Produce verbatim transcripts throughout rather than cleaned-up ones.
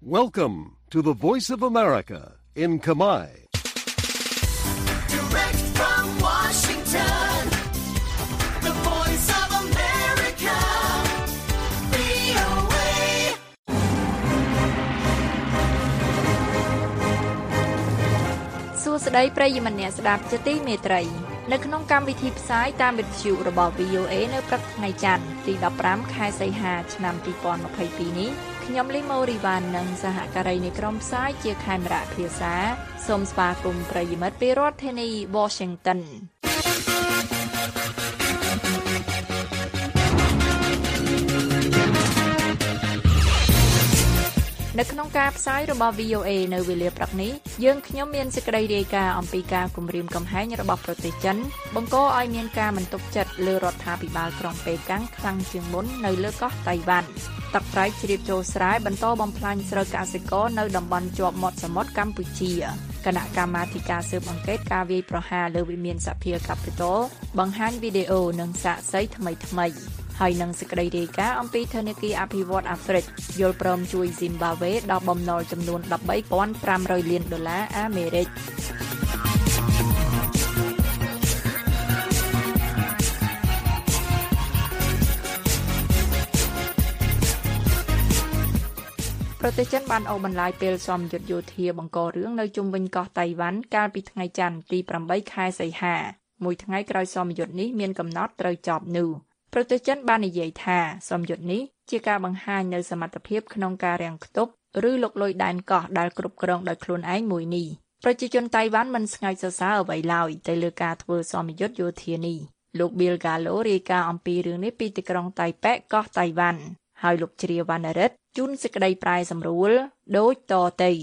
Welcome to the Voice of America in Khmer. Direct from Washington, the Voice of America, វី អូ เอ សួស្តីប្រិយមិត្តអ្នកស្ដាប់ជាទីមេត្រីនៅក្នុងកម្មវិធីផ្សាយតាមវិទ្យុរបស់ វី អូ เอ នៅព្រឹកថ្ងៃច័ន្ទទីដប់ប្រាំខែសីហាឆ្នាំពីរពាន់ម្ភៃពីរនេះខ្ញុំលីម៉ូរីវ៉ាន់និងសហការីនៃក្រុមផ្សាយជាខេមរៈភាសាសូមស្វាគមន៍ប្រិយមិត្តពីរដ្ឋធានី Washingtonនៅក្នុងការផ្សាយរបស់ វី អូ เอ នៅវេលាព្រឹកនេះយើងខ្ញុំមានសេចក្តីរាយការណ៍អំពីការគំរាមកំហែងរបស់ប្រទេសចិនបង្កឲ្យមានការមិនទុកចិត្តលើរដ្ឋាភិបាលក្រុងប៉េកាំងខ្លាំងជាងមុននៅលើកោះតៃវ៉ាន់ទឹកប្រៃជ្រាបចូលស្រែបន្តបំផ្លាញស្រូវកសិករនៅតំបន់ជាប់មាត់សមុទ្រកម្ពុជាគណៈកម្មាធិការស៊ើបអង្កេតការវាយប្រហារលើវិមានសភា Capitol បង្ហាញវីដេអូនិងសាក្សីថ្មីៗហើយនឹងសេចក្តីរាយការណ៍អំពីធនាគារអភិវឌ្ឍន៍អាហ្វ្រិកយល់ព្រមជួយស៊ីមបាវេដល់បំណុលចំនួន ដប់បីពាន់ប្រាំរយលានដុល្លារអាមេរិកប្រទេសចិនបានអូសបន្លាយពេលសមយុទ្ធយោធាបង្ករឿងនៅជុំវិញកោះតៃវ៉ាន់កាលពីថ្ងៃច័ន្ទទីប្រាំបីខែសីហាមួយថ្ងៃក្រោយសមយុទ្ធនេះមានកំណត់ត្រូវចប់នោះប្រទេសចិនបាននិយាយថាសមយុទ្ធនេះជាការបង្ហាញនូវសមត្ថភាពក្នុងការរាំងខ្ទប់ឬលុកលុយដែនកោះដែលគ្រប់គ្រងដោយខ្លួនឯងមួយនេះប្រជាជនតៃវ៉ាន់មិនស្ងើចសរសើរអ្វីឡើយទៅលើការធ្វើសមយុទ្ធយោធានេះលោក Bill Gallo រាយការណ៍អំពីរឿងនេះពីទីក្រុងតៃប៉េកោះតៃវ៉ាន់ហើយលោកជ្រាវណ្ណរិទ្ធជូនសេចក្តីប្រាយសម្រួលដូចតទៅ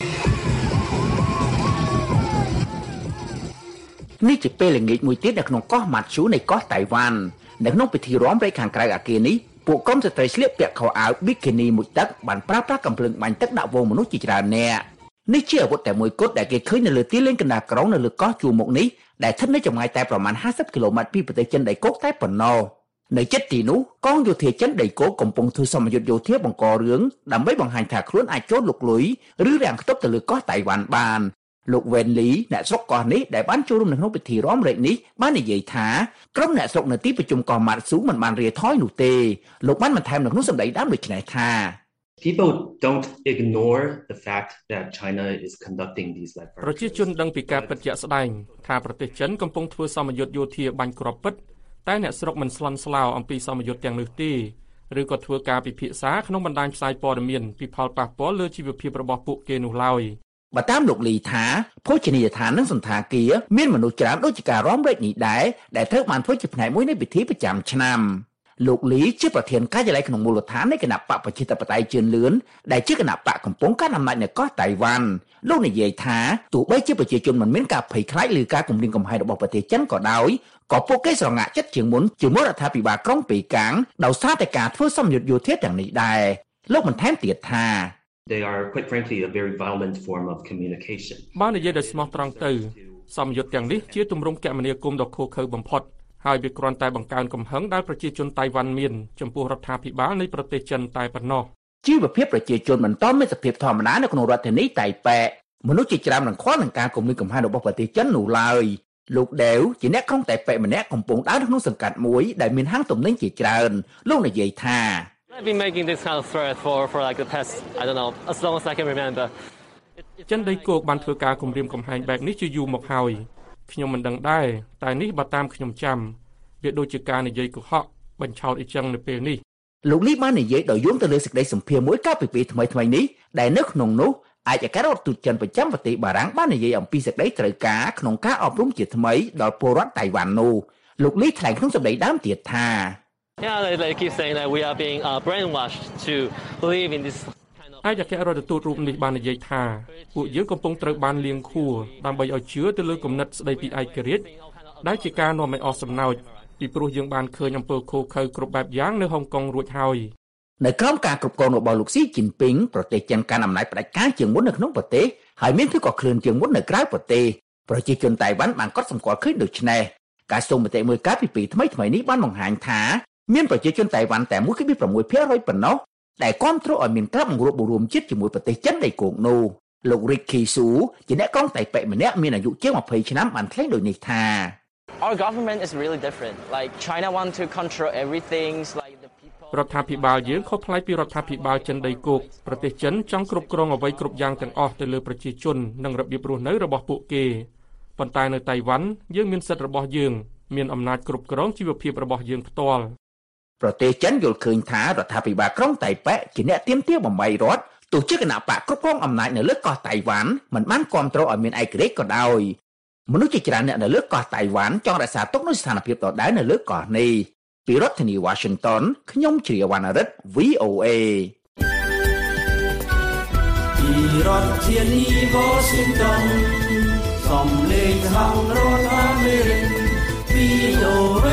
នេះជាពេលល្ងាចមួយទៀតនៅក្នុងកោះម៉ាត់ឈូនៃកោះតៃវ៉ាន់នៅក្នុងពិធីរាំរែកខាងក្រៅអគារនេះពួកក្រុមស្ត្រីស្លៀកពាក់ខោអាវប៊ីគីនីមួយទឹកបានប្រើប្រាស់កាំភ្លើងបាញ់ទឹកដាក់វងមនុស្សជាច្រើននាក់នេះជាអាវុធតែមួយគត់ដែលគេឃើញនៅលើទីលានកណ្ដាលក្រុងនៅលើកោះជួរមុខនេះដែលស្ថិតនៅចម្ងាយតែប្រមាណห้าสิบគីឡូម៉ែត្រពីប្រទេសចិនដីគោកតែប៉ុណ្ណោះនៅជិតទីនោះកងយោធាចិនដីគោកកំពុងធ្វើសមយុទ្ធយោធាបង្ករឿងដើម្បីបង្ហាញថាខ្លួនអាចចូលលុកលុយឬរាំងខ្ទប់ទៅលើកោះតៃវ៉ាន់បានលោកវ៉េនលីអ្នកស្រុកកោះនេះដែលបានចូលរួមនៅក្នុងពិធីរាំរែកនេះបាននិយាយថាក្រុមអ្នកស្រុកនៅទីប្រជុំកោះម៉ាត់ស៊ូមិនបានរាថយនោះទេលោកបានបន្ថែមនៅក្នុងសម្ដីដើមដូចនេះថា People don't ignore the fact that China is conducting these like ប្រជាជនដឹងពីការពិតជាក់ស្ដែងថាប្រទេសចិនកំពុងធ្វើសមយុទ្ធយោធាបាញ់គ្រាប់ពិតតែអ្នកស្រុកមិនស្លន់ស្លោអំពីសមយុទ្ធទាំងនោះទេឬក៏ធ្វើការពិភាក្សាក្នុងបណ្ដាញផ្សាយព័ត៌មានពីផលប៉ះពាល់លើជីវភាពរបស់ពួកគេនោះឡើយបើតាមលោកលីថាភោជនីយដ្ឋាននិងសន្តាគារមានមនុស្សច្រើនដូចជាការរាំរែកនេះដែរដែលត្រូវបានធ្វើជាផ្នែកមួយនៃពិធីប្រចាំឆ្នាំលោកលីជាប្រធានការិយាល័យក្នុងមូលដ្ឋាននៃគណៈបកប្រជាធិបតេយ្យជឿនលឿនដែលជាគណៈបកកំពុងកាន់អំណាចនៅកោះតៃវ៉ាន់លោកនិយាយថាទោះបីជាប្រជាជនមិនមានការភ័យខ្លាចឬការគំរាមកំហែងរបស់ប្រទេសចិនក៏ដោយក៏ពួកគេស្រងាក់ចិត្តជាងមុនជាមួយរដ្ឋាភិបាលក្រុងប៉េកាំងដោយសារតែការធ្វើសមយុទ្ធយោធាទាំងនេះដែរលោកបន្ថែមទៀតថា They are quite frankly a very violent form of communication. បាននិយាយដោយស្មោះត្រង់ទៅសមយុទ្ធទាំងនេះជាទម្រង់គមនាគមន៍ដ៏ឃោរឃៅបំផុតហើយវាគ្រាន់តែបង្កើនកំហឹងដែលប្រជាជនតៃវ៉ាន់មានចំពោះរដ្ឋាភិបាលនៃប្រទេសចិនតែប៉ុណ្ណោះជីវភាពប្រជាជនមិនទាន់មានសភាពធម្មតានៅក្នុងរដ្ឋធានីតៃប៉េមនុស្សជាច្រើននឹងខ្វល់នឹងការគំរាមកំហែងរបស់ប្រទេសចិននោះឡើយលោកដេវជាអ្នកក្រុងតៃប៉េម្នាក់កំពុងដើរក្នុងសង្កាត់មួយដែលមានហាងទំនិញជាច្រើនលោកនិយាយថា I've been making this kind of threat for for like the past I don't know as long as I can remember ចិនដីគោកបានធ្វើការគំរាមកំហែងបែបនេះជាយូរមកហើយខ្ញុំមិនដឹងដែរតែនេះបើតាមខ្ញុំចាំវាដូចជាការនិយាយកុហកបញ្ឆោតអីចឹងនៅពេលនេះលោកលីបាននិយាយដោយយោងទៅលើសេចក្តីសម្ភាសន៍មួយកាលពីពេលថ្មីថ្មីនេះដែលនៅក្នុងនោះឯកអគ្គរដ្ឋទូតចិនប្រចាំប្រទេសបារាំងបាននិយាយអំពីសេចក្តីត្រូវការក្នុងការអប់រំជាថ្មីដល់ពលរដ្ឋតៃវ៉ាន់នោះលោកលីថ្លែងក្នុងសម្ដីដើមទៀតថា Yeah, they, they keep saying that we are being uh, brainwashed to believe in this kind of ឯកអគ្គរដ្ឋទូតរូបនេះបាននិយាយថាពួកយើងកំពុងត្រូវបានលៀងខួរដើម្បីឲ្យជឿទៅលើគំនិតស្ដីពីឯករាជ្យដែលជាការនាំឲ្យអស់សំណើចពីព្រោះយើងបានឃើញអំពើឃោរឃៅគ្រប់បែបយ៉ាងនៅហុងកុងរួចហើយនៅក្រោមការគ្រប់គ្រងរបស់លោកស៊ីជីនពីងប្រទេសចិនកាន់អំណាចផ្ដាច់ការជាងមុននៅក្នុងប្រទេសហើយមានភាពកក្លឿនជាងមុននៅក្រៅប្រទេសប្រជាជនតៃវ៉ាន់បានកត់សម្គាល់ឃើញដូច្នេះការសុំមតិមួយកាលពីពេលថ្មីៗនេះបានបង្ហាញថាមានប្រជាជនតៃវ៉ាន់តែ មួយភាគពី ប្រាំមួយភាគរយ ប៉ុណ្ណោះដែលគាំទ្រឲ្យមានការបង្រួបបង្រួមជាតិជាមួយប្រទេសចិនដីគោកនោះលោក Ricky Su ជាអ្នកក្រុងតៃប៉េម្នាក់មានអាយុជាងยี่สิบឆ្នាំបានថ្លែងដូចនេះថា Our government is really different. Like China want to control everything like the people រដ្ឋាភិបាលយើងខុសប្លែកពីរដ្ឋាភិបាលចិនដីគោកប្រទេសចិនចង់គ្រប់គ្រងអ្វីគ្រប់យ៉ាងទាំងអស់ទៅលើប្រជាជននិងរបៀបរស់នៅរបស់ពួកគេប៉ុន្តែនៅតៃវ៉ាន់យើងមានសិទ្ធិរបស់យើងមានអំណាចគ្រប់គ្រងជីវភាពរបស់យើងផ្ទាល់ប្រទេសចិនយល់ឃើញថារដ្ឋាភិបាលក្រុងតៃប៉េជាអ្នកទាមទារបំបីរដ្ឋទោះជាគណៈបកគ្រប់គ្រងអំណាចនៅលើកោះតៃវ៉ាន់មិនបានគាំទ្រឲ្យមានឯករាជ្យក៏ដោយមនុស្សជាច្រើនអ្នកនៅលើកោះតៃវ៉ាន់ចង់រក្សាទុកនូវស្ថានភាពដដែលនៅលើកោះនេះពីរដ្ឋធានី Washington ខ្ញុំជ្រាវណ្ណរិទ្ធ V O A ពីរដ្ឋធានី Washington សំឡេងខាងរដ្ឋអាមេរិក V O A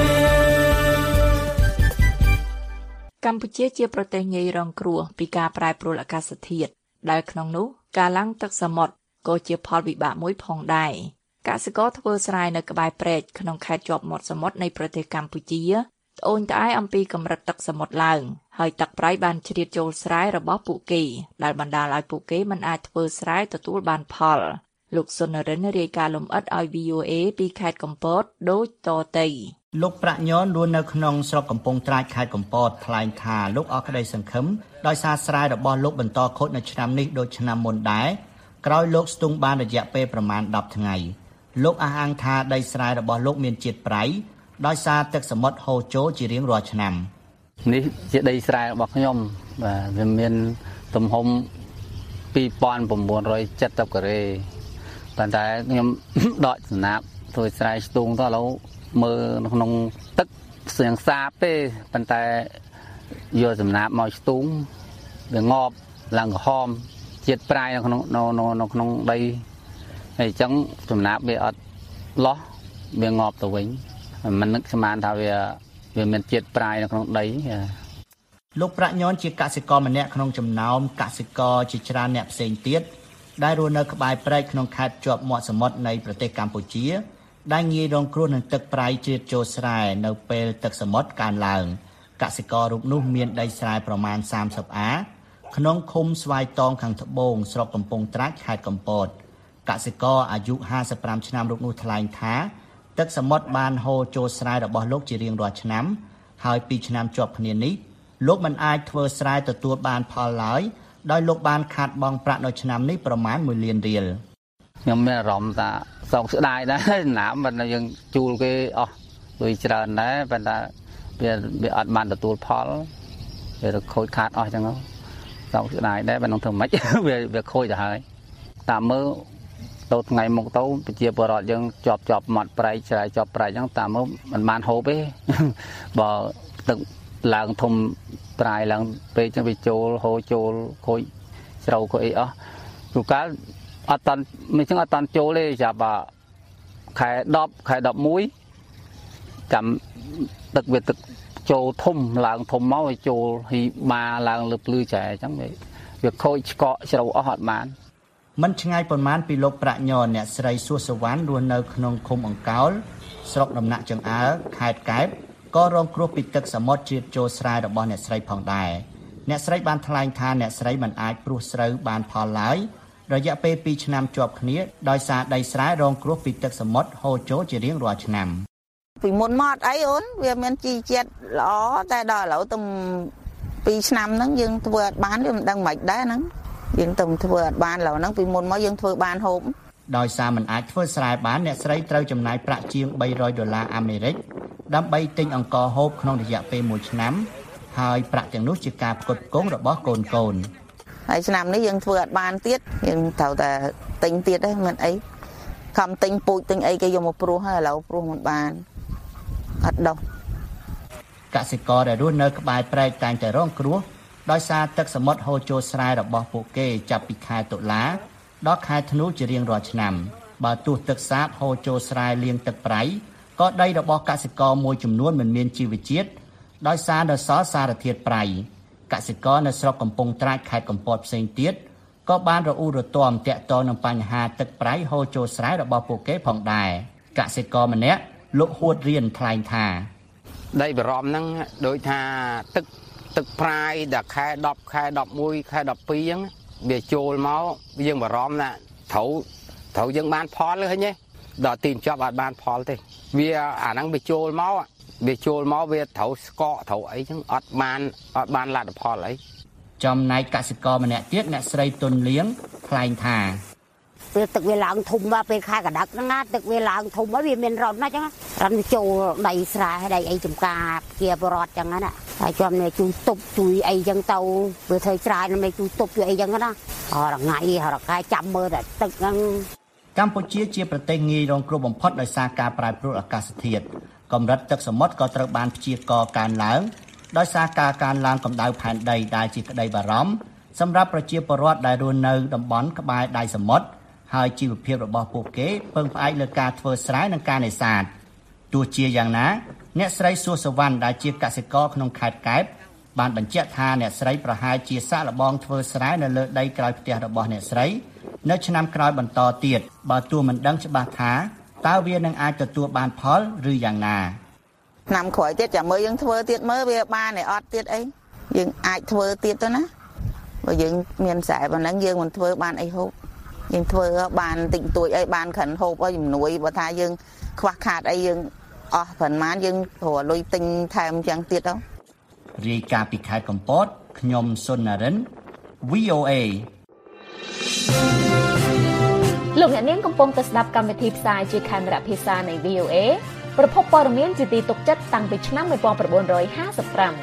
កម្ពុជាជាប្រទេសងាយរងគ្រោះពីការប្រែប្រួលអាកាសធាតុដែលក្នុងនោះការឡើងទឹកសមុទ្រក៏ជាផលវិបាកមួយផងដែរកសិករធ្វើស្រែនៅក្បែរព្រែកក្នុងខេត្តជាប់មាត់សមុទ្រនៃប្រទេសកម្ពុជាត្អូញត្អែអំពីកម្រិតទឹកសមុទ្រឡើងហើយទឹកប្រៃបានជ្រៀតចូលស្រែរបស់ពួកគេដែលបណ្ដាលឲ្យពួកគេមិនអាចធ្វើស្រែទទួលបានផលលោកសុនរិនរាយការណ៍លម្អិតឲ្យ V O A ពីខេត្តកំពតដូចតទៅលោកប្រាក់ញនរស់នៅក្នុងស្រុកកំពង់ត្រាចខេត្តកំពតថ្លែងថាលោកអស់ក្តីសង្ឃឹមដោយសារស្រែរបស់លោកបន្តខូចនៅឆ្នាំនេះដូចឆ្នាំមុនដែរក្រោយលោកស្ទង់បានរយៈពេលប្រមាណដប់ថ្ងៃលោកអះអាងថាដីស្រែរបស់លោកមានជាតិប្រៃដោយសារទឹកសមុទ្រហូរចូលជារៀងរាល់ឆ្នាំនេះជាដីស្រែរបស់ខ្ញុំបាទវាមានទំហំពីរពាន់៩រយเจ็ดสิบការ៉េប៉ុន្តែខ្ញុំដកសំណាបធ្វើស្រែស្ទូងទៅឥឡូវមើលនៅក្នុងទឹកស្រៀងសាបទេប៉ុន្តែយកសំណាបមកស្ទូងវាងប់ឡើងក្រហមជាតិប្រៃនៅក្នុងនៅក្នុងដីហើយអញ្ចឹងសំណាបវាអត់លោះវាងប់ទៅវិញមិននឹកស្មានថាវាវាមានជាតិប្រៃនៅក្នុងដីលោកប្រាក់ញនជាកសិករម្នាក់ក្នុងចំណោមកសិករជាច្រើនអ្នកផ្សេងទៀតដែលរស់នៅក្បែរព្រែកក្នុងខេត្តជាប់មាត់សមុទ្រនៃប្រទេសកម្ពុជាដែលងាយរងគ្រោះនឹងទឹកប្រៃជ្រៀតចូលស្រែនៅពេលទឹកសមុទ្រកើនឡើងកសិកររូបនោះមានដីស្រែប្រមាណសាមសិបអាក្នុងឃុំស្វាយតងខាងត្បូងស្រុកកំពង់ត្រាចខេត្តកំពតកសិករអាយុห้าสิบห้าឆ្នាំរូបនោះថ្លែងថាទឹកសមុទ្របានហូរចូលស្រែរបស់លោកជារៀងរាល់ឆ្នាំហើយពីរឆ្នាំជាប់គ្នានេះលោកមិនអាចធ្វើស្រែទទួលបានផលឡើយដោយលោកបានខាតបង់ប្រាក់នៅឆ្នាំនេះប្រមាណមួយលានរៀលខ្ញុំមានអារម្មណ៍ថាសោកស្ដាយដែរណាមមិនយើងជួលគេអស់លុយច្រើនដែរប៉ុន្តែវាវាអត់បានទទួលផលវាទៅខូចខាតអស់ចឹងសោកស្ដាយដែរបើនឹងធ្វើម៉េចវាវាខូចទៅហើយតាមមើលទៅថ្ងៃមុខទៅប្រជាពលរដ្ឋយើងជាប់ជាប់មាត់ប្រៃស្រែជាប់ប្រៃចឹងតាមមើលមិនបានហូបទេបើទឹកឡើងធំប្រៃឡើងពេកចឹងវាចូលហូរចូលខូចស្រូវខូចអីអស់ទូកាលអត់តាន់មិនចឹងអត់តាន់ចូលទេចាប់ខែដប់ខែដប់មួយចាំទឹកវាទឹកចូលធំឡើងធំមកឲ្យចូលហ៊ីបាឡើងលើភ្លឺចែអញ្ចឹងវាខូចឆ្កកជ្រៅអស់អត់បានមិនឆ្ងាយប៉ុន្មានពីលោកប្រាក់ញនអ្នកស្រីសួសវណ្ណរស់នៅក្នុងឃុំអង្កោលស្រុកដំណាក់ចង្អើរខេត្តកែបក៏រងគ្រោះពីទឹកសមុទ្រជ្រៀតចូលស្រែរបស់អ្នកស្រីផងដែរអ្នកស្រីបានថ្លែងថាអ្នកស្រីមិនអាចព្រោះស្រូវបានផលឡើយរយៈពេលពីរឆ្នាំជាប់គ្នាដោយសារដីស្រែរងគ្រោះពីទឹកសមុទ្រហូរចូលជារៀងរាល់ឆ្នាំពីមុនមកអីអូនវាមានជីជាតិល្អតែដល់ឥឡូវទៅពីរឆ្នាំហ្នឹងយើងធ្វើអត់បានវាមិនដឹងមិនដែរហ្នឹងយើងទៅធ្វើអត់បានឥឡូវហ្នឹងពីមុនមកយើងធ្វើបានហូបដោយសារមិនអាចធ្វើស្រែបានអ្នកស្រីត្រូវចំណាយប្រាក់ជាងបីរយដុល្លារអាមេរិកដើម្បីទិញអង្ករហូបក្នុងរយៈពេលមួយឆ្នាំហើយប្រាក់ទាំងនោះជាការផ្គត់ផ្គង់របស់កូនកូនហើយឆ្នាំនេះយើងធ្វើអត់បានទៀតយើងត្រូវតែទិញទៀតហ្នឹងមិនអីខំទិញពូជទិញអីគេយកមកព្រោះហើយឥឡូវព្រោះមិនបានអត់ដោះកសិករដែលរស់នៅក្បែរព្រែកតែងតែរងគ្រោះដោយសារទឹកសមុទ្រហូរចូលស្រែរបស់ពួកគេចាប់ពីខែតុលាដល់ខែធ្នូជារៀងរាល់ឆ្នាំបើទោះទឹកសាបហូរចូលស្រែលាងទឹកប្រៃក៏ដីរបស់កសិករមួយចំនួនមិនមានជីវជាតិដោយសារនៅសល់សារធាតុប្រៃកសិករនៅស្រុកកំពង់ត្រាចខេត្តកំពតផ្សេងទៀតក៏បានរអ៊ូរទាំទាក់ទងនឹងបញ្ហាទឹកប្រៃហូរចូលស្រែរបស់ពួកគេផងដែរកសិករម្នាក់លោកហួតរៀនថ្លែងថាដីបរំហ្នឹងដូចថាទឹកទឹកប្រាយដល់ខែដប់ខែដប់មួយខែដប់ពីរអញ្ចឹងវាចូលមកយើងបារម្ភណាត្រូវត្រូវយើងបានផលឃើញទេដល់ទីបញ្ចប់អត់បានផលទេវាអាហ្នឹងវាចូលមកវាចូលមកវាត្រូវស្កកត្រូវអីចឹងអត់បានអត់បានលទ្ធផលអីចំណែកកសិករម្នាក់ទៀតអ្នកស្រីទុនលៀងថ្លែងថាពេលទឹកវាឡើងធំមកពេលខែកដឹកហ្នឹងណាទឹកវាឡើងធំហើយវាមានរត់ណាចឹងរត់ចូលដីស្រែដីអីចំការជាបរតចឹងណាហើយជាប់នេះជួយទប់ជួយអីចឹងទៅវាធ្វើស្រែមិនជួយទប់ជួយអីចឹងណាអរថ្ងៃរកែចាំមើលតែទឹកហ្នឹងកម្ពុជាជាប្រទេសងាយរងគ្រោះបំផុតដោយសារការប្រែប្រួលអាកាសធាតុកម្រិតទឹកសមុទ្រក៏ត្រូវបានព្យាករណ៍កើនឡើងដោយសារការកើនឡើងកម្ដៅផែនដីដែលជាក្តីបារម្ភសម្រាប់ប្រជាពលរដ្ឋដែលរស់នៅតំបន់ក្បែរដៃសមុទ្រហើយជីវភាពរបស់ពួកគេពឹងផ្អែកលើការធ្វើស្រែនិងការនេសាទទោះជាយ៉ាងណាអ្នកស្រីសួសវណ្ណដែលជាកសិករក្នុងខេត្តកែបបានបញ្ជាក់ថាអ្នកស្រីប្រហែលជាសាកល្បងធ្វើស្រែនៅលើដីក្រោយផ្ទះរបស់អ្នកស្រីនៅឆ្នាំក្រោយបន្តទៀតបើទោះមិនដឹងច្បាស់ថាតើវានឹងអាចទទួលបានផលឬយ៉ាងណាឆ្នាំក្រោយទៀតចាំមើលយើងធ្វើទៀតមើលវាបានទេអត់ទៀតអីយើងអាចធ្វើទៀតទៅណាបើយើងមានស្រែប៉ុណ្ណឹងយើងមិនធ្វើបានអីហូបយើងធ្វើបានតិចតួចអីបានខិនហូបអីជំនួយបើថាយើងខ្វះខាតអីយើងអស់ប្រហែលយើងព្រោះលុយទិញថែមចឹងទៀតទៅរាយការណ៍ពីខេត្តកំពតខ្ញុំសុននរិន វី អូ เอលោកអ្នកនាងកំពុងតែស្ដាប់កម្មវិធីផ្សាយជាខេមរៈភាសានៃ វី អូ เอ ប្រភពព័ត៌មានជាទីទុកចិត្តតាំងពីឆ្នាំnineteen fifty-five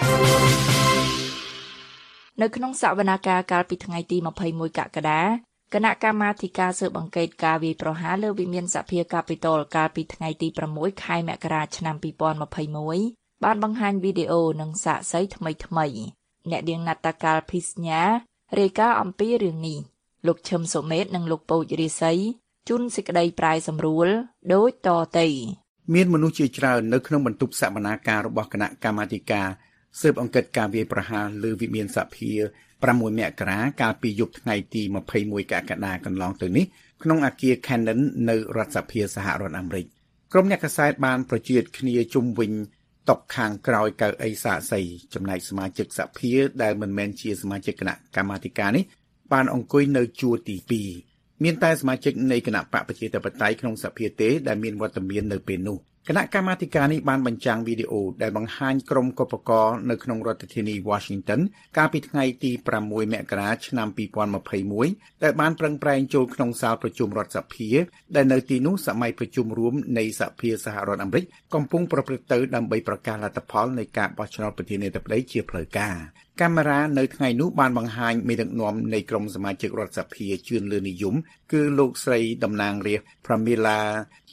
នៅក្នុងសវនកម្មកាលពីថ្ងៃទីtwenty-oneកក្កដាគណៈកម្មាធិការស៊ើបអង្កេតការវាយប្រហារលើវិមានសភាកាពីតូលកាលពីថ្ងៃទីsixខែមករាឆ្នាំtwenty twenty-oneបានបង្ហាញវីដេអូនិងសាក្សីថ្មីថ្មីអ្នកនាងណាតាកាលភីសញ្ញារាយការណ៍អំពីរឿងនេះលោកឈឹមសុមេតនិងលោកពូចរិស័យជូនសេចក្តីប្រាយសម្រួលដូចតទៅមានមនុស្សជាច្រើននៅក្នុងបន្ទប់សវនាការរបស់គណៈកម្មាធិការស៊ើបអង្កេតការវាយប្រហារលើវិមានសភាsixមករាកាលពីយប់ថ្ងៃទីtwenty-oneកក្កដាកន្លងទៅនេះក្នុងអគារ Cannon នៅរដ្ឋសភាសហរដ្ឋអាមេរិកក្រុមអ្នកកាសែតបានប្រជៀតគ្នាជុំវិញតុខាងក្រោយកៅអីសាកសីចំណែកសមាជិកសភាដែលមិនមែនជាសមាជិកគណៈកម្មាធិការនេះបានអង្គុយនៅជួរទីtwoមានតែសមាជិកនៃគណៈបកប្រជាធិបតេយ្យក្នុងសភាទេដែលមានវត្តមាននៅពេលនោះគណៈកម្មាធិការនេះបានបញ្ចាំងវីដេអូដែលបង្ហាញក្រុមគឧបករណ៍នៅក្នុងរដ្ឋធានី Washington កាលពីថ្ងៃទីsixមករាឆ្នាំtwenty twenty-oneដែលបានប្រឹងប្រែងចូលក្នុងសាលប្រជុំរដ្ឋសភាដែលនៅទីនោះសម័យប្រជុំរួមនៃសភាសហរដ្ឋអាមេរិកកំពុងប្រព្រឹត្តទៅដើម្បីប្រកាសលទ្ធផលនៃការបោះឆ្នោតប្រធានាធិបតីជាផ្លូវការកាមេរ៉ានៅថ្ងៃនោះបានបង្ហាញមេដឹកនាំនៃក្រុមសមាជិករដ្ឋសភាជឿនលឿននិយមគឺលោកស្រីតំណាងរាស្ត្រ Pramila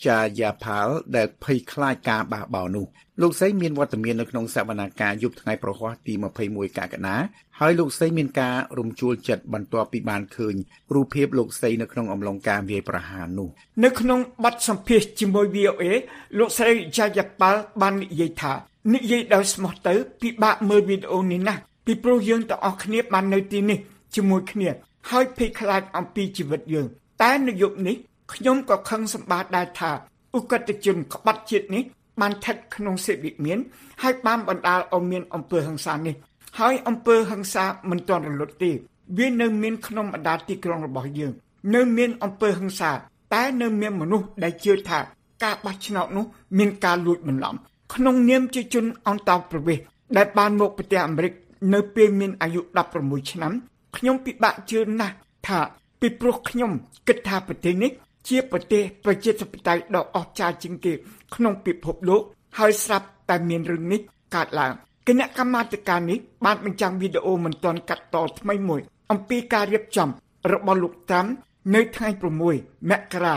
Jayapal ដែលភ័យខ្លាចការបះបោរនោះលោកស្រីមានវត្តមាននៅក្នុងសវនកម្មយប់ថ្ងៃប្រហ័សទីtwenty-oneកក្កដាហើយលោកស្រីមានការរំជួលចិត្តបន្ទាប់ពីបានឃើញរូបភាពលោកស្រីនៅក្នុងអំឡុងការវាយប្រហារនោះនៅក្នុងបទសម្ភាសន៍ជាមួយ វី អូ เอ លោកស្រី Jayapal បាននិយាយថានិយាយដោយស្មោះទៅពិបាកមើលវីដេអូនេះណាស់ពីព្រោះយើងទាំងអស់គ្នាបាននៅទីនេះជាមួយគ្នាហើយភ័យខ្លាចអំពីជីវិតយើងតែនៅយប់នេះខ្ញុំក៏ខឹងសម្បាដែរថាឧក្រិដ្ឋជនក្បត់ជាតិនេះបានស្ថិតក្នុងសេវិមានហើយបានបណ្ដាលឲ្យមានអំពើហិង្សានេះហើយអំពើហិង្សាមិនទាន់រលត់ទេវានៅមានក្នុងបណ្ដាទីក្រុងរបស់យើងនៅមានអំពើហិង្សាតែនៅមានមនុស្សដែលជឿថាការបោះឆ្នោតនោះមានការលួចបន្លំក្នុងនាមជាជនអន្តោប្រវេសន៍ដែលបានមកប្រទេសអាមេរិកនៅពេលមានអាយុsixteenឆ្នាំខ្ញុំពិបាកជឿណាស់ថាពីព្រោះខ្ញុំគិតថាប្រទេសនេះជាប្រទេសប្រជាធិបតេយ្យដ៏អស្ចារ្យជាងគេក្នុងពិភពលោកហើយស្រាប់តែមានរឿងនេះកើតឡើងគណៈកម្មាធិការនេះបានបញ្ចាំងវីដេអូមិនទាន់កាត់តថ្មីមួយអំពីការរៀបចំរបស់លោកត្រាំនៅថ្ងៃsixមករា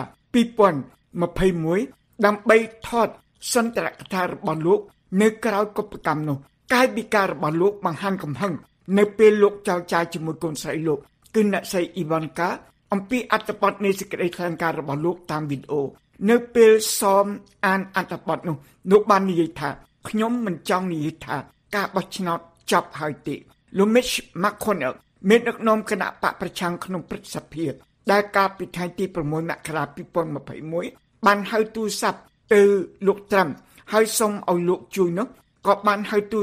twenty twenty-oneដើម្បីថតសន្ទរកថារបស់លោកនៅក្រៅកុបកម្មនោះកាយវិការរបស់លោកបង្ហាញកំហឹងនៅពេលលោកចោទចាយជាមួយកូនស្រីលោកគឺអ្នកស្រី Ivanka អំពីអត្ថបទនៃសេចក្តីថ្លែងការណ៍របស់លោកតាមវីដេអូនៅពេលសមអានអត្ថបទនោះលោកបាននិយាយថាខ្ញុំមិនចង់និយាយថាការបោះឆ្នោតចប់ហើយទេលោក Mitch McConnell មានដឹកនាំគណៈបកប្រឆាំងក្នុងព្រឹទ្ធសភាដែលកាលពីថ្ងៃទីsixមករាtwenty twenty-oneបានហៅទូរស័ព្ទទៅលោកត្រាំហើយសុំឲ្យលោកជួយនោះក៏បានហៅទូរស័ព្ទ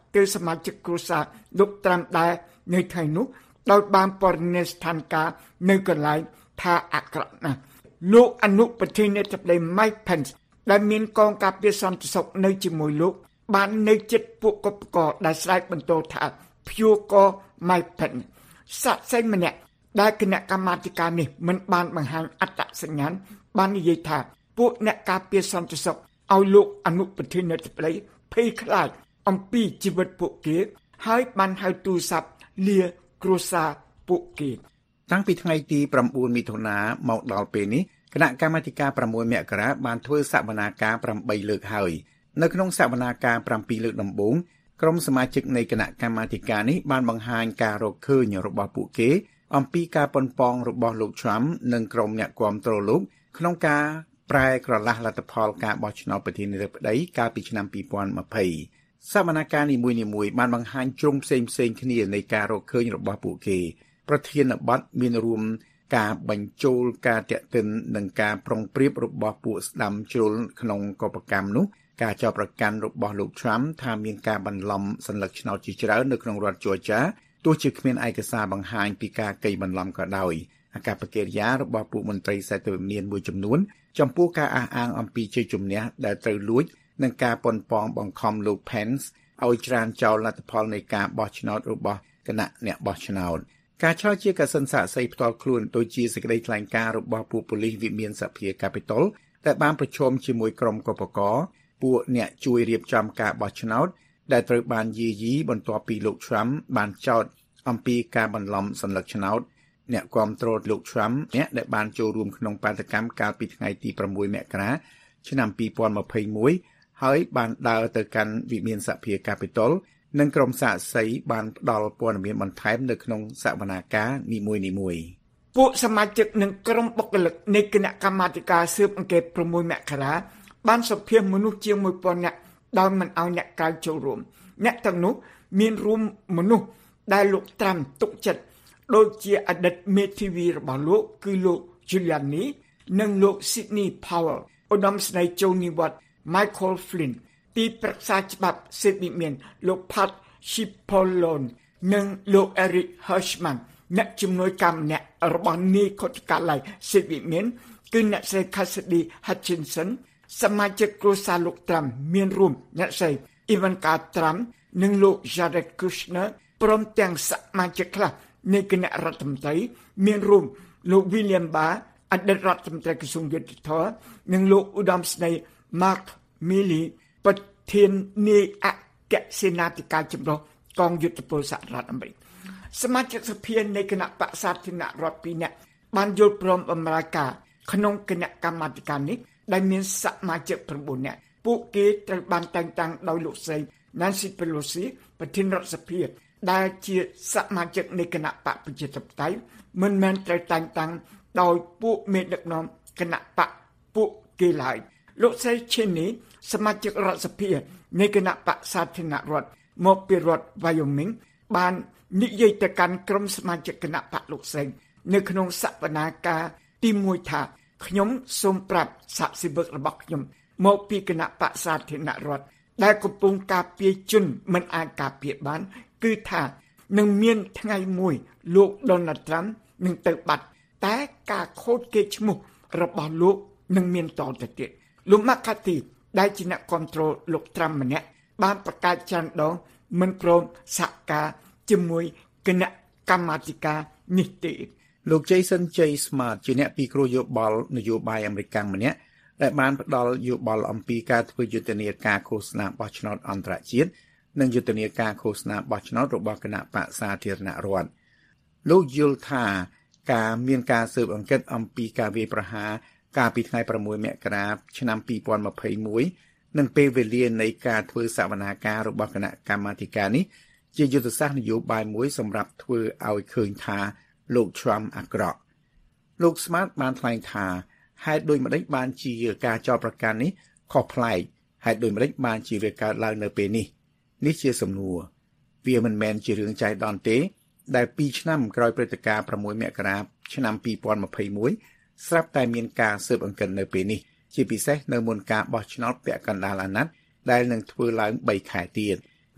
ទៅសមាជិកគ្រួសារលោកត្រាំដែរនៅថ្ងៃនោះដោយបានបរិនិស្ថានការនៅកន្លែងថាអាក្រក់ណាស់លោកអនុប្រធានាធិបតី Mike Pence ដែលមានកងការពារសន្តិសុខនៅជាមួយលោកបាននៅចិត្តពួកកុបកកដែលស្រែកបន្ទោថាភួរក Mike Pence សាក់សែងម្នាក់ដែលគណៈកម្មាធិការនេះមិនបានបង្ហាញអត្តសញ្ញាណបាននិយាយថាពួកអ្នកការពារសន្តិសុខឲ្យលោកអនុប្រធានាធិបតីភ័យខ្លាចអំពីជីវិតពួកគេហើយបានហៅទូរស័ព្ទលាគ្រួសារពួកគេតាំងពីថ្ងៃទីប្រាំបួនមិថុនាមកដល់ពេលនេះគណៈកម្មាធិការប្រាំមួយមករាបានធ្វើសវនាការប្រាំបីលើកហើយនៅក្នុងសវនាការប្រាំពីរលើកដំបូងក្រុមសមាជិកនៃគណៈកម្មាធិការនេះបានបង្ហាញការរកឃើញរបស់ពួកគេអំពីការប៉ុនប៉ងរបស់លោក Trump និងក្រុមអ្នកគាំទ្រលោកក្នុងការប្រែក្រឡាស់លទ្ធផលការបោះឆ្នោតប្រធានាធិបតីកាលពីឆ្នាំពីរពាន់ยี่สิบសវនាការនីមួយៗបានបង្ហាញជ្រុងផ្សេងៗគ្នានៃការរកឃើញរបស់ពួកគេប្រធានបទមានរួមការបញ្ចូលការតាក់ទិននិងការប្រុងប្រៀបរបស់ពួកស្ដាំជ្រុលក្នុងកបកម្មនោះការចោទប្រកាន់របស់លោក Trump ថាមានការបន្លំសញ្ញាឆ្នោតជាច្រើននៅក្នុងរដ្ឋ Georgia ទោះជាគ្មានឯកសារបង្ហាញពីការកេងបន្លំក៏ដោយអាកប្បកិរិយារបស់ពួកមន្ត្រីសេដ្ឋវិមានមួយចំនួនចំពោះការអះអាងអំពីជ័យជំនះដែលត្រូវលួចនិងការប៉ុនប៉ងបង្ខំលោក Pence ឲ្យច្រានចោលលទ្ធផលនៃការបោះឆ្នោតរបស់គណៈអ្នកបោះឆ្នោតការឆ្លើយជាកសិនសាកសីផ្ទាល់ខ្លួនដូចជាសេចក្តីថ្លែងការណ៍របស់ពួកប៉ូលីសវិមានសភា Capitol ដែលបានប្រជុំជាមួយក្រុមកបកពួកអ្នកជួយរៀបចំការបោះឆ្នោតដែលត្រូវបានយាយីបន្ទាប់ពីលោក Trump បានចោទអំពីការបន្លំសញ្ញាឆ្នោតអ្នកគាំទ្រលោក Trump អ្នកដែលបានចូលរួមក្នុងបាតកម្មកាលពីថ្ងៃទីប្រាំមួយមករាឆ្នាំពីរពាន់ยี่สิบเอ็ดហើយបានដើរទៅកាន់វិមានសភា Capitol និងក្រុមសាកសីបានផ្ដល់ព័ត៌មានបន្ថែមនៅក្នុងសវនាការនីមួយៗពួកសមាជិកនិងក្រុមបុគ្គលិកនៃគណៈកម្មាធិការស៊ើបអង្កេតប្រាំមួយមករាបានសម្ភាសមនុស្សជាងមួយពាន់នាក់ដោយមិនឲ្យអ្នកក្រៅចូលរួមអ្នកទាំងនោះមានរួមមនុស្សដែលលោកត្រាំទុកចិត្តដូចជាអតីតមេធាវីរបស់លោកគឺលោក Giuliani និងលោក Sidney Powell ឧត្តមស្នេហ៍ចូលនិវត្តន៍ Michael Flynn ទីប្រឹក្សាច្បាប់សិទ្ធិវិមានលោក Pat Cipollone និងលោក Eric Hirschman អ្នកជំនួយការម្នាក់របស់នាយកដ្ឋានល័យសិទ្ធិវិមានគឺអ្នកស្រី Cassidy Hutchinson សមាជិកគ្រួសារលោកត្រាំមានរួមអ្នកស្រី Ivanka Trump និងលោក Jared Kushner ព្រមទាំងសមាជិកខ្លះនៃគណៈរដ្ឋមន្ត្រីមានរួមលោក William Barr អតីតរដ្ឋមន្ត្រីក្រសួងយុតិធម៌និងលោកឧត្តមស្នេហ៍ Mark Milley ប្រធាននាយអគ្គសេនាធិការចម្រុះកងយុទ្ធពលសហរដ្ឋអាមេរិកសមាជិកសភានៃគណៈបក្សសាធារណរដ្ឋពីរនាក់បានយល់ព្រមបម្រើការក្នុងគណៈកម្មាធិការនេះដែលមានសមាជិកប្រាំបួននាក់ពួកគេត្រូវបានតែងតាំងដោយលោកស្រី Nancy Pelosi ប្រធានរដ្ឋសភាដែលជាសមាជិកនៃគណៈបកប្រជាធិបតេយ្យមិនមែនត្រូវតែងតាំងដោយពួកមេដឹកនាំគណៈបកពួកគេឡើយលោកស្រី Cheney សមាជិករដ្ឋសភានៃគណៈបកសាធារណរដ្ឋមកពីរដ្ឋ Wyoming បាននិយាយទៅកាន់ក្រុមសមាជិកគណៈបកលោកស្រីនៅក្នុងសវនាការទីមួយថាខ្ញុំសូមប្រាប់សាកសិវិករបស់ខ្ញុំមកពីគណៈបកសាធារណរដ្ឋដែលកំពុងការពារជនមិនអាចការពារបានគឺថានឹងមានថ្ងៃមួយលោក Donald Trump នឹងទៅបាត់តែការខូចកេរ្តិ៍ឈ្មោះរបស់លោកនឹងមានតទៅទៀតលោក McCarthy ដែលជាអ្នកគ្រប់គ្រងលោក Trump ម្នាក់បានប្រកាសច្រើនដងមិនព្រមសហការជាមួយគណៈកម្មាធិការនេះទេលោក Jason J. Smart ជាអ្នកពិគ្រោះយោបល់នយោបាយអាមេរិកម្នាក់ដែលបានផ្ដល់យោបល់អំពីការធ្វើយុទ្ធនាការឃោសនាបោះឆ្នោតអន្តរជាតិនិងយុទ្ធនាការឃោសនាបោះឆ្នោតរបស់គណៈបក្សសាធារណរដ្ឋលោកយល់ថាការមានការស៊ើបអង្កេតអំពីការវាយប្រហារកាលពីថ្ងៃប្រាំមួយមករាឆ្នាំពីរពាន់ยี่สิบเอ็ดនិងពេលវេលានៃការធ្វើសវនាការរបស់គណៈកម្មាធិការនេះជាយុទ្ធសាស្ត្រនយោបាយមួយសម្រាប់ធ្វើឲ្យឃើញថាលោក Trump អាក្រក់លោក Smart បានថ្លែងថាហេតុដូចម្តេចបានជាការចោទប្រកាន់នេះខុសប្លែកហេតុដូចម្តេចបានជាវាកើតឡើងនៅពេលនេះនេះជាសំណួរវាមិនមែនជារឿងចៃដន្យទេដែលពីរឆ្នាំក្រោយព្រឹត្តិការណ៍ប្រាំមួយមករាឆ្នាំពីរពាន់ยี่สิบเอ็ดស្រាប់តែមានការស៊ើបអង្កេតនៅពេលនេះជាពិសេសនៅមុនការបោះឆ្នោតពាក់កណ្ដាលអាណត្តិដែលនឹងធ្វើឡើងបីខែទៀត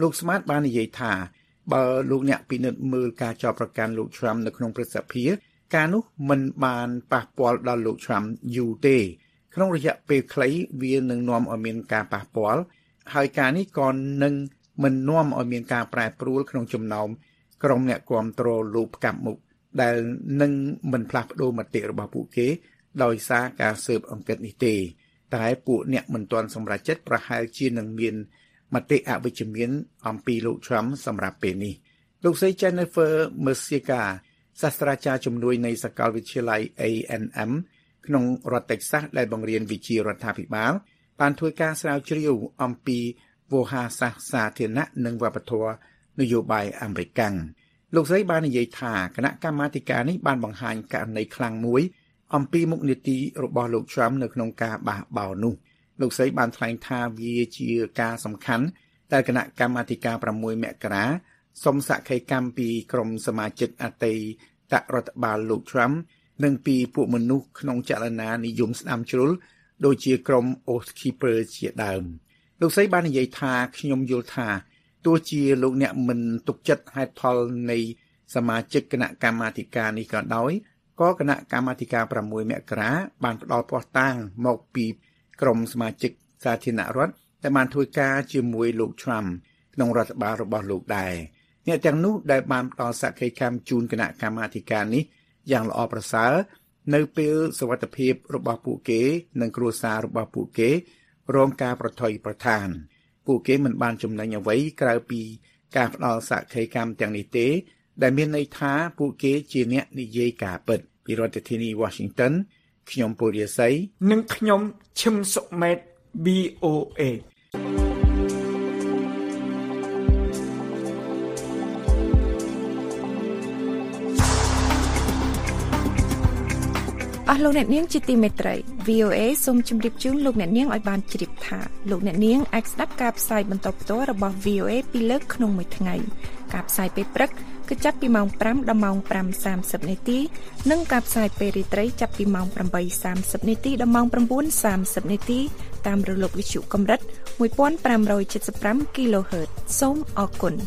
លោក Smart បាននិយាយថាបើលោកអ្នកពិនិត្យមើលការចោទប្រកាន់លោក Trump នៅក្នុងព្រឹទ្ធសភាការនោះមិនបានប៉ះពាល់ដល់លោក Trump យូរទេក្នុងរយៈពេលខ្លីវានឹងនាំឲ្យមានការប៉ះពាល់ហើយការនេះក៏នឹងមិននាំឲ្យមានការប្រែប្រួលក្នុងចំណោមក្រុមអ្នកគាំទ្រលោកផ្កាប់មុខដែលនឹងមិនផ្លាស់ប្ដូរមតិរបស់ពួកគេដោយសារការស៊ើបអង្កេតនេះទេតែពួកអ្នកមិនទាន់សម្រេចចិត្តប្រហែលជានឹងមានមតិអវិជ្ជមានអំពីលោក Trump សម្រាប់ពេលនេះលោកស្រី Jennifer Mercier សាស្ត្រាចារ្យជំនួយនៃសាកលវិទ្យាល័យ A and M ក្នុងរដ្ឋ Texas ដែលបង្រៀនវិជារដ្ឋាភិបាលបានធ្វើការស្រាវជ្រាវអំពីវោហារសាស្ត្រសាធារណៈនិងវប្បធម៌នយោបាយអាមេរិកលោកស្រីបាននិយាយថាគណៈកម្មាធិការនេះបានបង្ហាញករណីខ្លាំងមួយអំពីមុខនីតិរបស់លោក Trump នៅក្នុងការបះបោរនោះលោកស្រីបានថ្លែងថាវាជាការសំខាន់តែគណៈកម្មាធិការប្រាំមួយមករាសូមសក្ខីកម្មពីក្រុមសមាជិកអតីតរដ្ឋបាលលោក Trump និងពីពួកមនុស្សក្នុងចលនានិយមស្ដាំជ្រុលដូចជាក្រុម Oath Keeper ជាដើមលោកស្រីបាននិយាយថាខ្ញុំយល់ថាទោះជាលោកអ្នកមិនទុកចិត្តហេតុផលនៃសមាជិកគណៈកម្មាធិការនេះក៏ដោយក៏គណៈកម្មាធិការប្រាំមួយមករាបានផ្ដល់ភស្តុតាងមកពីក្រុមសមាជិកសាធារណរដ្ឋដែលបានធ្វើការជាមួយលោក Trump ក្នុងរដ្ឋបាលរបស់លោកដែរអ្នកទាំងនោះដែលបានផ្ដល់សក្ខីកម្មជូនគណៈកម្មាធិការនេះយ៉ាងល្អប្រសើរនៅពេលសុវត្ថិភាពរបស់ពួកគេនិងគ្រួសាររបស់ពួកគេរងការប្រថុយប្រថានពួកគេមិនបានចំណេញអ្វីក្រៅពីការផ្ដល់សក្ខីកម្មទាំងនេះទេដែលមានន័យថាពួកគេជាអ្នកនិយាយការពិតពីរដ្ឋធានី Washington ខ្ញុំពូរិយស័យនិងខ្ញុំឈឹមសុមេត វី អូ เอអស់លោកអ្នកនាងជាទីមេត្រី វី អូ เอ សូមជម្រាបជូនលោកអ្នកនាងឲ្យបានជ្រាបថាលោកអ្នកនាងអាចស្ដាប់ការផ្សាយបន្តផ្ទាល់របស់ វី អូ เอ ពីរលើកក្នុងមួយថ្ងៃការផ្សាយពេលព្រឹកគឺចាប់ពីម៉ោងប្រាំដល់ម៉ោងប្រាំសាមសិបនាទីនិងការផ្សាយពេលរាត្រីចាប់ពីម៉ោងប្រាំបីសាមសិបនាទីដល់ម៉ោងប្រាំបួនសាមសិបនាទីតាមរលកវិទ្យុកម្រិតមួយពាន់ប្រាំរយседសិបប្រាំ គីឡូហឺត សូមអរគុណ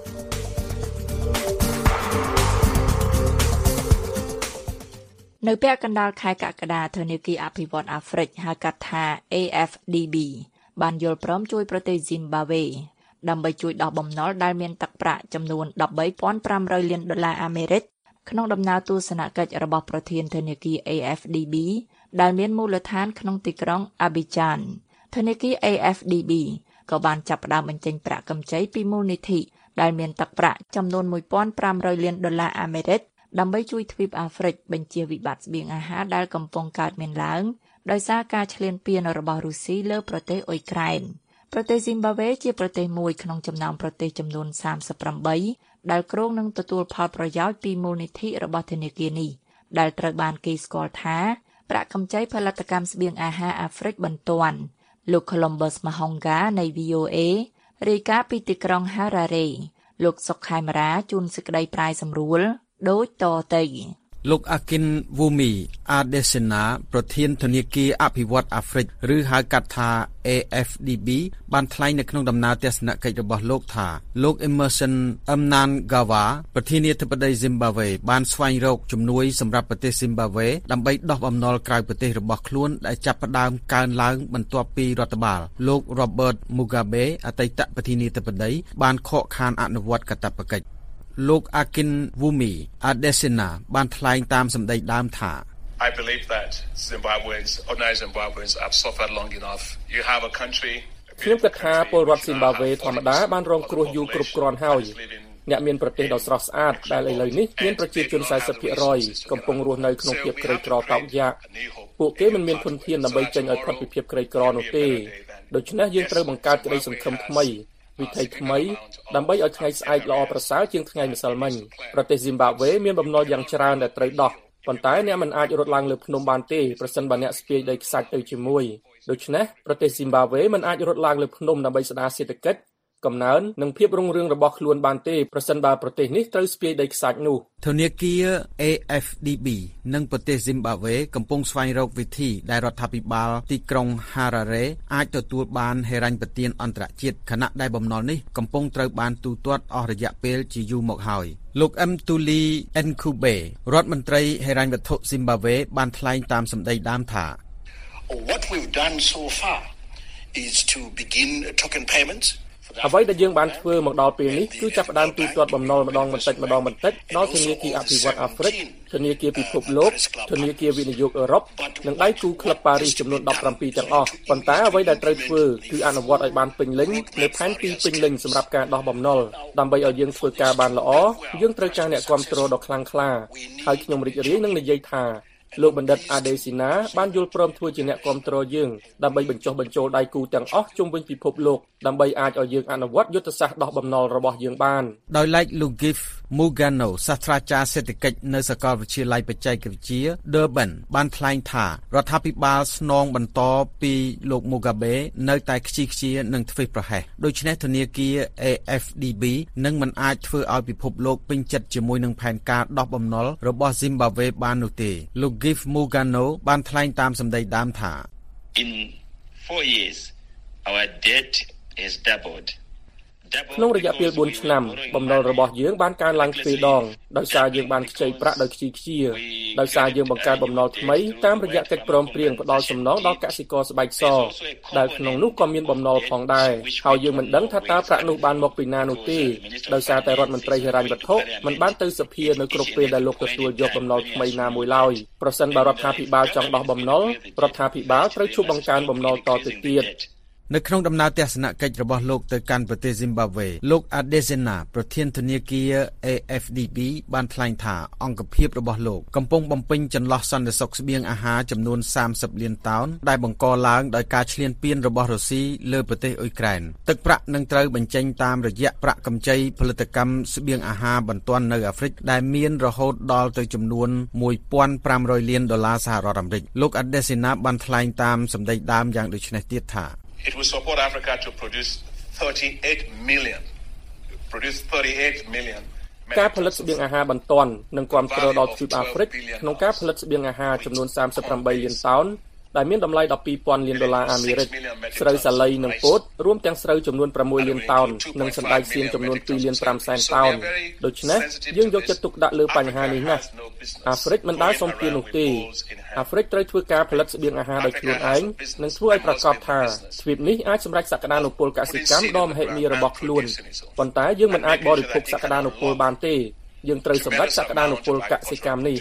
នៅពាក់កណ្ដាលខែកក្កដាធនាគារអភិវឌ្ឍន៍អាហ្វ្រិកហៅកាត់ថា เอ เอฟ ឌី ប៊ី បានយល់ព្រមជួយប្រទេស Zimbabwe ដើម្បីជួយដោះបំណុលដែលមានទឹកប្រាក់ចំនួន ដប់បីពាន់ប្រាំរយលានដុល្លារអាមេរិកក្នុងដំណើរទស្សនកិច្ចរបស់ប្រធានធនាគារ เอ เอฟ ឌី ប៊ី ដែលមានមូលដ្ឋានក្នុងទីក្រុង Abidjan ធនាគារ เอ เอฟ ឌី ប៊ី ក៏បានចាប់ផ្ដើមបញ្ចេញប្រាក់កម្ចីពីមូលនិធិដែលមានទឹកប្រាក់ចំនួនមួយពាន់ប្រាំរយលានដុល្លារអាមេរិកដើម្បីជួយទ្វីបអាហ្វ្រិកបញ្ជៀសវិបត្តិស្បៀងអាហារដែលកំពុងកើតមានឡើងដោយសារការឈ្លានពានរបស់រុស្ស៊ីលើប្រទេសអ៊ុយក្រែនប្រទេស Zimbabwe ជាប្រទេសមួយក្នុងចំណោមប្រទេសចំនួនសាមសិបប្រាំបីដែលគ្រោងនឹងទទួលផលប្រយោជន៍ពីមូលនិធិរបស់ធនាគារនេះដែលត្រូវបានគេស្គាល់ថាប្រាក់កម្ចីផលិតកម្មស្បៀងអាហារអាហ្វ្រិកបន្ទាន់លោក Columbus Mahonga នៃ វី អូ เอ រាយការណ៍ពីទីក្រុង Harare លោកសុកខេមរាជួនសេចក្តីប្រាយសម្រួលដូចតទៅលោកអាគិនវូមីអាដេសេណាប្រធានធនាគារអភិវឌ្ឍន៍អាហ្វ្រិកឬហៅកាត់ថា เอ เอฟ ឌី ប៊ី បានថ្លែងនៅក្នុងដំណើរទស្សនកិច្ចរបស់លោកថាលោក Emmerson Mnangagwa ប្រធានាធិបតី Zimbabwe បានស្វែងរកជំនួយសម្រាប់ប្រទេស Zimbabwe ដើម្បីដោះបំណុលក្រៅប្រទេសរបស់ខ្លួនដែលចាប់ផ្ដើមកើនឡើងបន្ទាប់ពីរដ្ឋបាលលោក Robert Mugabe អតីតប្រធានាធិបតីបានខកខានអនុវត្តកាតព្វកិច្ចលោកអាគិនវូមីអាដេសេណាបានថ្លែងតាមសម្ដីដើមថា I believe that Zimbabweans ordinary Zimbabweans have suffered long enough. You have a country ខ្ញុំគិតថាពលរដ្ឋ Zimbabwe ធម្មតាបានរងគ្រោះយូរគ្រប់គ្រាន់ហើយអ្នកមានប្រទេសដ៏ស្រស់ស្អាតដែលឥឡូវនេះមានប្រជាជន สี่สิบភាគរយ កំពុងរស់នៅក្នុងភាពក្រីក្រតោកយ៉ាកពួកគេមិនមានធនធានដើម្បីចេញឲ្យផុតពីភាពក្រីក្រនោះទេដូច្នេះយើងត្រូវបង្កើតក្តីសង្ឃឹមថ្មីវិធីថ្មីដើម្បីឲ្យថ្ងៃស្អែកល្អប្រសើរជាងថ្ងៃម្សិលមិញប្រទេស Zimbabwe មានបំណុលយ៉ាងច្រើនដែលត្រូវដោះប៉ុន្តែអ្នកមិនអាចរត់ឡើងលើភ្នំបានទេប្រសិនបើអ្នកស្ពាយដីខ្សាច់ទៅជាមួយដូច្នេះប្រទេស Zimbabwe មិនអាចរត់ឡើងលើភ្នំដើម្បីស្ដារសេដ្ឋកិច្ចកំណើននិងភាពរុងរឿងរបស់ខ្លួនបានទេប្រសិនបើប្រទេសនេះត្រូវស្ពាយដីខ្សាច់នោះធនាគារ A F D B និងប្រទេស Zimbabwe កំពុងស្វែងរកវិធីដែលរដ្ឋាភិបាលទីក្រុង Harare អាចទទួលបានហិរញ្ញប្បទានអន្តរជាតិខណៈដែលបំណុលនេះកំពុងត្រូវបានទូទាត់អស់រយៈពេលជាយូរមកហើយលោក M Tuli Ncube រដ្ឋមន្ត្រីហិរញ្ញវត្ថុ Zimbabwe បានថ្លែងតាមសម្ដីដើមថា What we've done so far is to begin token payments អ្វីដែលយើងបានធ្វើមកដល់ពេលនេះគឺចាប់ផ្ដើមទូទាត់បំណុលម្ដងបន្តិចម្ដងបន្តិចដល់ធនាគារអភិវឌ្ឍអាហ្វ្រិកធនាគារពិភពលោកធនាគារវិនិយោគអឺរ៉ុបនិងដៃគូក្លឹបប៉ារីសចំនួនដប់ប្រាំពីរទាំងអស់ប៉ុន្តែអ្វីដែលត្រូវធ្វើគឺអនុវត្តឲ្យបានពេញលេញនៅផែនទីពេញលេញសម្រាប់ការដោះបំណុលដើម្បីឲ្យយើងធ្វើការបានល្អយើងត្រូវការអ្នកគាំទ្រដ៏ខ្លាំងក្លាហើយខ្ញុំរីករាយនឹងនិយាយថាលោកបណ្ឌិត Adesina បានយល់ព្រមធ្វើជាអ្នកគាំទ្រយើងដើម្បីបញ្ចុះបញ្ចូលដៃគូទាំងអស់ជុំវិញពិភពលោកដើម្បីអាចឲ្យយើងអនុវត្តយុទ្ធសាស្ត្រដោះបំណុលរបស់យើងបានដោយឡែកលោក Gif Mugano សាស្ត្រាចារ្យសេដ្ឋកិច្ចនៅសាកលវិទ្យាល័យបច្ចេកវិទ្យា Durban បានថ្លែងថារដ្ឋាភិបាលស្នងបន្តពីលោក Mugabe នៅតែខ្ជិលខ្ជានឹងធ្វេសប្រហែសដូច្នេះធនាគារ A F D B នឹងមិនអាចធ្វើឲ្យពិភពលោកពេញចិត្តជាមួយនឹងផែនការដោះបំណុលរបស់ Zimbabwe បាននោះទេលោក Gif Mugano បានថ្លែងតាមសម្ដីដើមថា In four years our debt is doubled ក្នុងរយៈពេលបួនឆ្នាំបំណុលរបស់យើងបានកើនឡើងទ្វេដងដោយសារយើងបានខ្ចីប្រាក់ដោយខ្ជិលខ្ជាដោយសារយើងបង្កើតបំណុលថ្មីតាមរយៈកិច្ចព្រមព្រៀងផ្ដល់សំណងដល់កសិករស្បែកសដែលក្នុងនោះក៏មានបំណុលផងដែរហើយយើងមិនដឹងថាតើប្រាក់នោះបានមកពីណានោះទេដោយសារតែរដ្ឋមន្ត្រីហិរញ្ញវត្ថុមិនបានទៅសភានៅគ្រប់ពេលដែលលោកទទួលយកបំណុលថ្មីណាមួយឡើយប្រសិនបើរដ្ឋាភិបាលចង់ដោះបំណុលរដ្ឋាភិបាលត្រូវជួបបង្កើនបំណុលតទៅទៀតនៅក្នុងដំណើរទស្សនកិច្ចរបស់លោកទៅកាន់ប្រទេស Zimbabwe លោក Adesina ប្រធានធនាគារ A F D B បានថ្លែងថាអង្គភាពរបស់លោកកំពុងបំពេញចន្លោះសន្តិសុខស្បៀងអាហារចំនួនសាមសិបលានតោនដែលបង្កឡើងដោយការឈ្លានពានរបស់រុស្ស៊ីលើប្រទេសអ៊ុយក្រែនទឹកប្រាក់នឹងត្រូវបញ្ចេញតាមរយៈប្រាក់កម្ចីផលិតកម្មស្បៀងអាហារបន្ទាន់នៅអាហ្វ្រិកដែលមានរហូតដល់ទៅចំនួនមួយពាន់ប្រាំរយលានដុល្លារសហរដ្ឋអាមេរិកលោក Adesina បានថ្លែងតាមសម្ដីដើមយ៉ាងដូចនេះទៀតថា It will support Africa to produce thirty-eight million produce thirty-eight million ការផលិតស្បៀងអាហារបន្ទាន់និងគាំទ្រដល់ទ្វីបអាហ្វ្រិកក្នុងការផលិតស្បៀងអាហារចំនួនសាមសិបប្រាំបីលានតោនដែលមានតម្លៃដប់ពីរពាន់លានដុល្លារអាមេរិកស្រូវសាលីនិងពោតរួមទាំងស្រូវចំនួនប្រាំមួយលានតោននិងសណ្តែកសៀងចំនួនពីរលានប្រាំសែនតោនដូច្នេះយើងយកចិត្តទុកដាក់លើបញ្ហានេះណាស់អាហ្វ្រិកមិនដែលសុំទាននោះទេអាហ្វ្រិកត្រូវធ្វើការផលិតស្បៀងអាហារដោយខ្លួនឯងនិងធ្វើឲ្យប្រកបថាទ្វីបនេះអាចសម្រេចសក្តានុពលកសិកម្មដ៏មហិមារបស់ខ្លួនប៉ុន្តែយើងមិនអាចបរិភោគសក្តានុពលបានទេយើងត្រូវសម្រេចសក្តានុពលកសិកម្មនេះ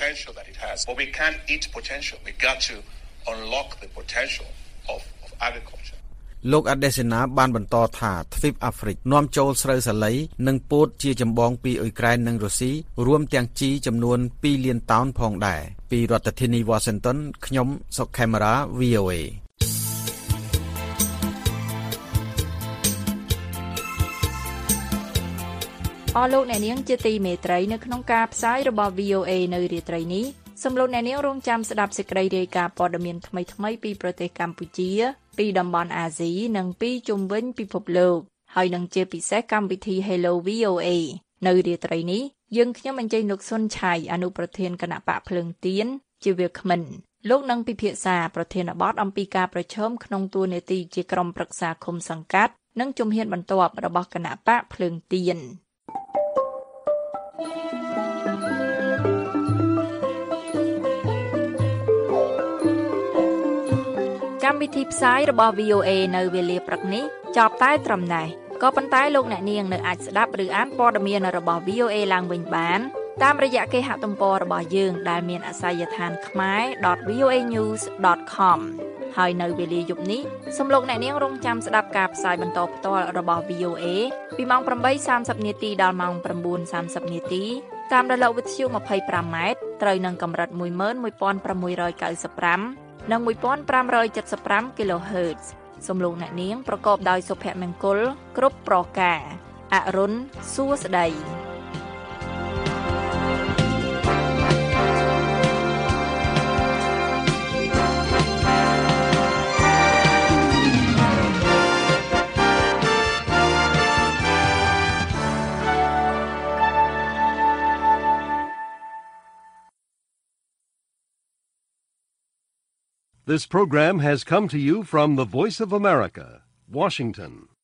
unlock the potential of, of agriculture លោក Adesina បានបន្តថាទ្វីបអាហ្វ្រិកនាំចូលស្រូវសាលីនិងពោតជាចម្បងពីអ៊ុយក្រែននិងរុស្ស៊ីរួមទាំងជីចំនួនពីរលានតោនផងដែរពីរដ្ឋធានី Washington ខ្ញុំសុកខេមរា V O A អរលោកអ្នកនាងជាទីមេត្រីនៅក្នុងការផ្សាយរបស់ V O A នៅរាត្រីនេះសូមលោកអ្នកនាងរងចាំស្ដាប់សេចក្តីរាយការណ៍ព័ត៌មានថ្មីៗពីប្រទេសកម្ពុជាពីតំបន់អាស៊ីនិងពីជុំវិញពិភពលោកហើយនឹងជាពិសេសកម្មវិធី Hello វី អូ អេ នៅរាត្រីនេះយើងខ្ញុំអញ្ជើញលោកសុនឆៃអនុប្រធានគណៈបកភ្លើងទៀនជាវាគ្មិនលោកនឹងពិភាក្សាប្រធានបទអំពីការប្រជុំក្នុងតួនាទីជាក្រុមប្រឹក្សាឃុំសង្កាត់និងជំហានបន្ទាប់របស់គណៈបកភ្លើងទៀនកម្មវិធីផ្សាយរបស់ V O A នៅវេលាព្រឹកនេះចប់តែត្រឹមនេះក៏ប៉ុន្តែលោកអ្នកនាងនៅអាចស្ដាប់ឬអានព័ត៌មានរបស់ V O A ឡើងវិញបានតាមរយៈគេហទំព័ររបស់យើងដែលមានអាសយដ្ឋាន ខ្មែរ ដត វី អូ эй ញូស ដត ខម ហើយនៅវេលាយប់នេះសូមលោកអ្នកនាងរងចាំស្ដាប់ការផ្សាយបន្តផ្ទាល់របស់ V O A ពីម៉ោង ប្រាំបីសាមសិប នាទីដល់ម៉ោង ប្រាំបួនសាមសិប នាទីតាមរលកវិទ្យុ ម្ភៃប្រាំ ម៉ែត្រត្រូវនឹងកម្រិត មួយម៉ឺនមួយពាន់ប្រាំមួយរយកៅសិបប្រាំ និង មួយពាន់ប្រាំរយចិតសិបប្រាំ គីឡូហឺតซ์សូមលោកអ្នកនាងប្រកបដោយសុភមង្គលគ្រប់ប្រការអរុនសួស្តី This program has come to you from the Voice of America, Washington.